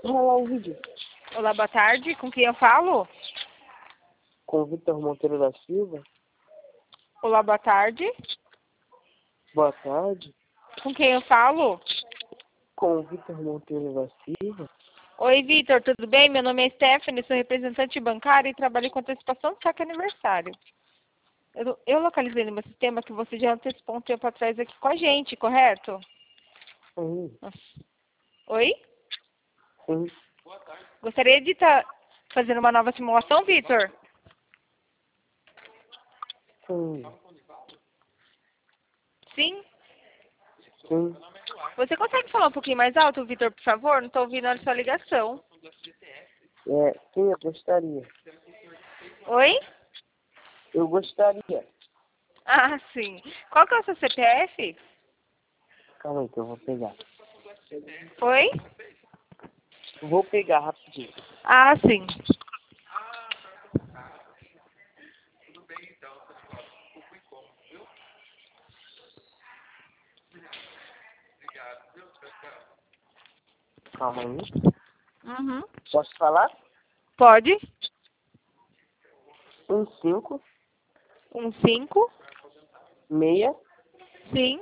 Rolar o vídeo. Olá, boa tarde. Com quem eu falo? Com o Vitor Monteiro da Silva. Olá, boa tarde. Boa tarde. Com quem eu falo? Com o Vitor Monteiro da Silva. Oi, Vitor, tudo bem? Meu nome é Stephanie, sou representante bancária e trabalho com antecipação de saque aniversário. Eu localizei no meu sistema que você já antecipou um tempo atrás aqui com a gente, correto? Sim. Nossa. Oi? Sim. Gostaria de estar fazendo uma nova simulação, Vitor? Sim. Sim? Sim. Você consegue falar um pouquinho mais alto, Vitor, por favor? Não estou ouvindo a sua ligação. Sim, eu gostaria. Oi? Eu gostaria. Ah, sim. Qual que é o seu CPF? Calma aí que eu vou pegar. Oi? Vou pegar rapidinho. Ah, sim. Calma aí. Uhum. Posso falar? Pode? 15 5. 6 Sim.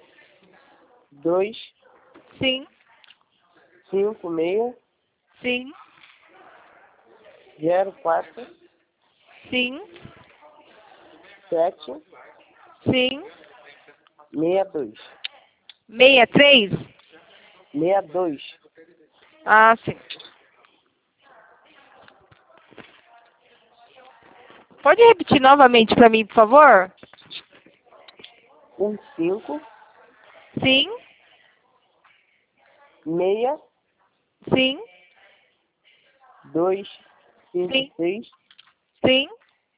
2 Sim. 5 6 Sim. 04 Sim. 7 Sim. 62 63? 62 Ah, sim. Pode repetir novamente para mim, por favor? 15 Sim. 6 Sim. 2 5 Sim. 6 Sim.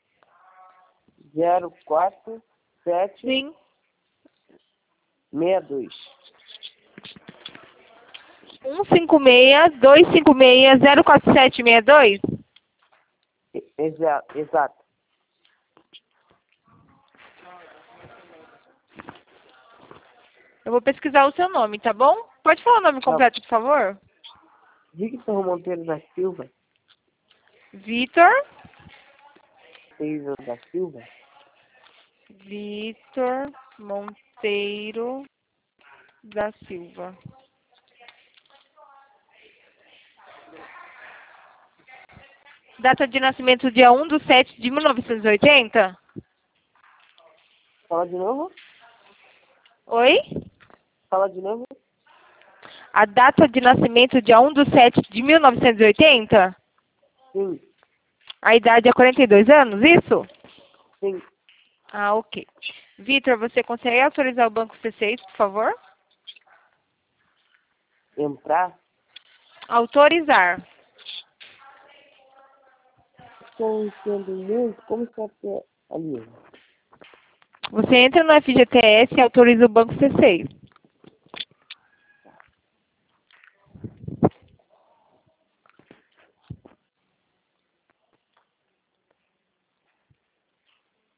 04 7 Sim. 62 156-256-04762? Exato. Eu vou pesquisar o seu nome, tá bom? Pode falar o nome Tá. completo, por favor? Victor Monteiro da Silva. Vitor. Monteiro da Silva. Vitor Monteiro da Silva. Data de nascimento dia 1/7/1980? Fala de novo. Oi? Fala de novo. A data de nascimento dia 1/7/1980? Sim. A idade é 42 anos, isso? Sim. Ah, ok. Vitor, você consegue autorizar o banco C6, por favor? Entrar. Autorizar. Estou entendendo muito. Como que é ali? Você entra no FGTS e autoriza o banco C6.